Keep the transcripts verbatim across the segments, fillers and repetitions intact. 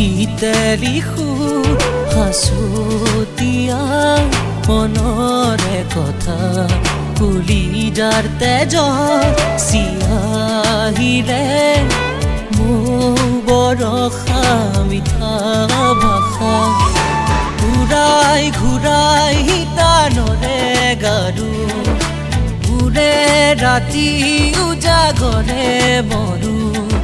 চিঠিতে লিখো হাসুতিয়া মনৰে কথা কলিজাৰ তেজত চিয়াহিৰে মোৰ বৰষা মিঠা ভাষা ঘূৰাই ঘূৰাই হিতানৰে গাৰু ঘূৰে ৰাতি উজাগৰে মৰু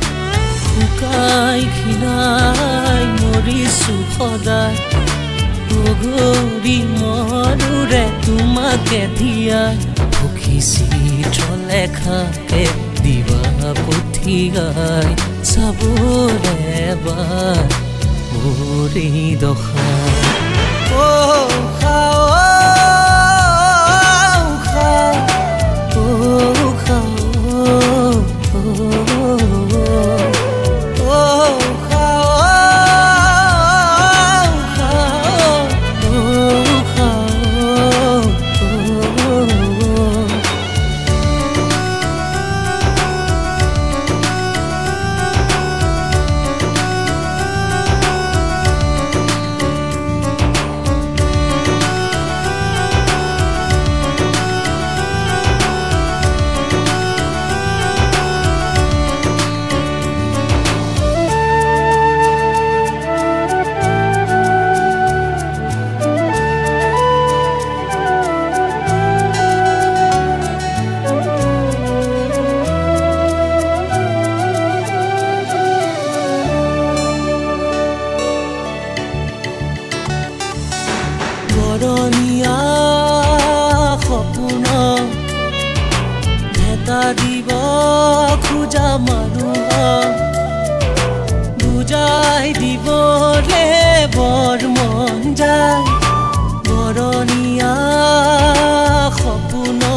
শুকাই ক্ষীণাই মৰিছো সদায় গগৰি মৰুৰে তোমাকে দিয়া সুখী চিত্ৰ লেখাকে দিবা পঠিয়াই চাবৰে এবাৰ মোৰ এই দশা ও খা বৰণীয়া সপোন ভেটা দিব খোজা মানুহ বুজাই দিবলে বৰ মন যায় বৰণীয়া সপোন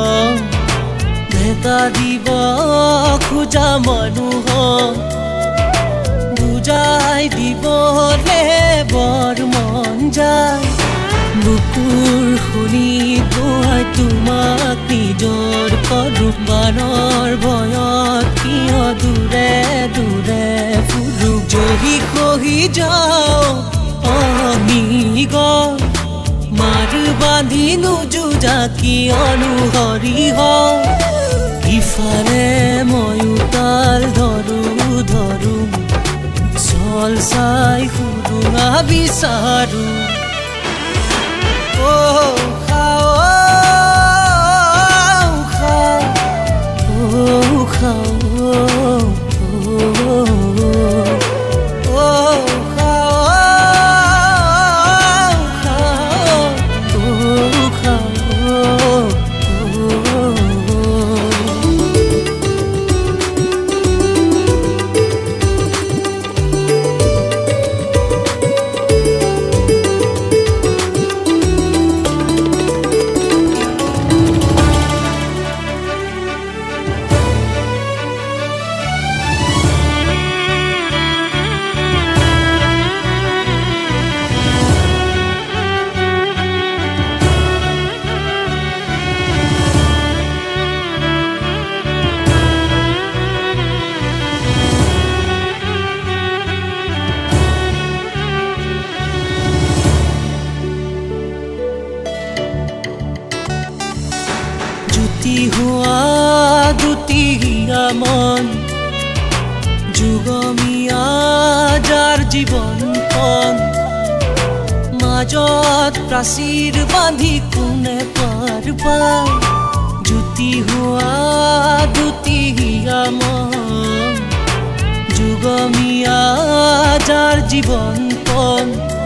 ভেটা দিব খোজা মানুহ বুজাই দিবলে বৰ মন যায় বুকুৰ শুনি গোৱাই তোমাক নিজৰ কৰো বানৰ ভয়ত কিয় দূৰে দূৰে ফুৰো জহি খহি যাওঁ অমিগ মাৰ বান্ধি নোযোজা কিয়নো হৰি হয় ইফালে ময়ো তাল ধৰো ধৰো চল চাই সুৰুঙা বিচাৰো Oh, how, oh, how, oh, how, oh, oh, দুটি হোৱা দুটিয়া মন যুগমীয়া যাৰ জীৱনখন মাজত প্ৰাচীৰ বান্ধি কোনে পাৰ পায় জুতি হোৱা দুটিয়া মন যুগমীয়া যাৰ জীৱনখন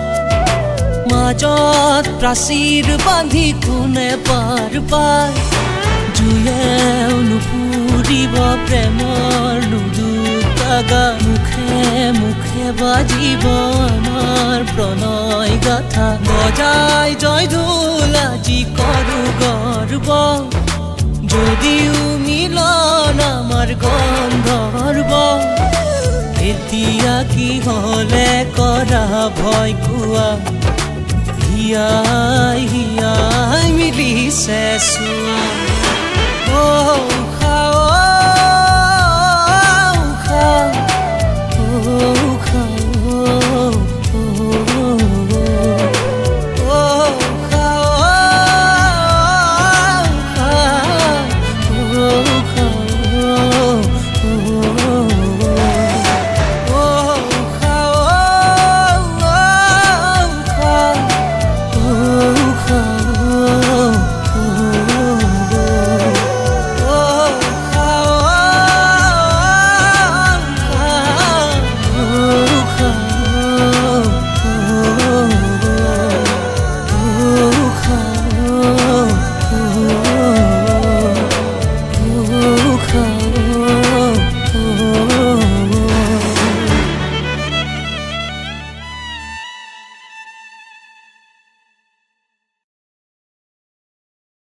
মাজত প্ৰাচীৰ বান্ধি কোনে পাৰ পায় জুয়েও নুপুৰিব প্ৰেমৰ নুদুতাগা মুখে মুখে বাজিব আমাৰ প্ৰণয় গাথা বজাই জয় ঢোল আজি কৰো গৰ্ব যদিও মিলন আমাৰ গন্ধৰ্ব এতিয়া কি হলে কৰা ভয় কোৱা হিয়াই হিয়াই মিলিছে চোৱা